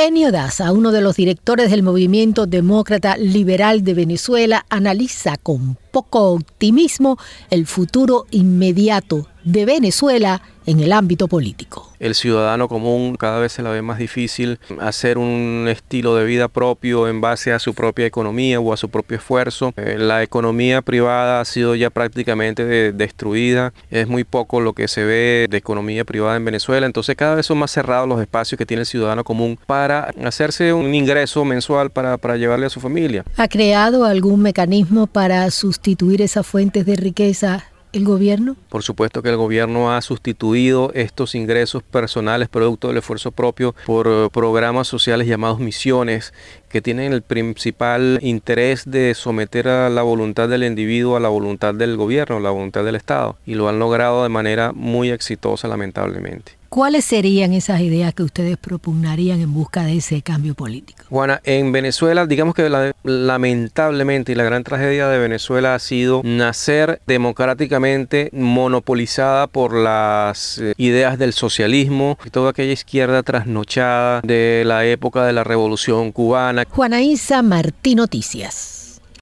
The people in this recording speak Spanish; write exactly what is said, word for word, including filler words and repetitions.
Enio Daza, uno de los directores del Movimiento Demócrata Liberal de Venezuela, analiza con poco optimismo el futuro inmediato de Venezuela en el ámbito político. El ciudadano común cada vez se la ve más difícil hacer un estilo de vida propio en base a su propia economía o a su propio esfuerzo. Eh, la economía privada ha sido ya prácticamente de, destruida. Es muy poco lo que se ve de economía privada en Venezuela. Entonces cada vez son más cerrados los espacios que tiene el ciudadano común para hacerse un ingreso mensual para, para llevarle a su familia. ¿Ha creado algún mecanismo para sustituir esas fuentes de riqueza el gobierno? Por supuesto que el gobierno ha sustituido estos ingresos personales producto del esfuerzo propio por uh, programas sociales llamados misiones, que tienen el principal interés de someter a la voluntad del individuo a la voluntad del gobierno, a la voluntad del Estado, y lo han logrado de manera muy exitosa, lamentablemente. ¿Cuáles serían esas ideas que ustedes propugnarían en busca de ese cambio político? Juana, en Venezuela, digamos que la, lamentablemente y la gran tragedia de Venezuela ha sido nacer democráticamente monopolizada por las eh, ideas del socialismo y toda aquella izquierda trasnochada de la época de la Revolución Cubana. Juana Isa Martí, Noticias.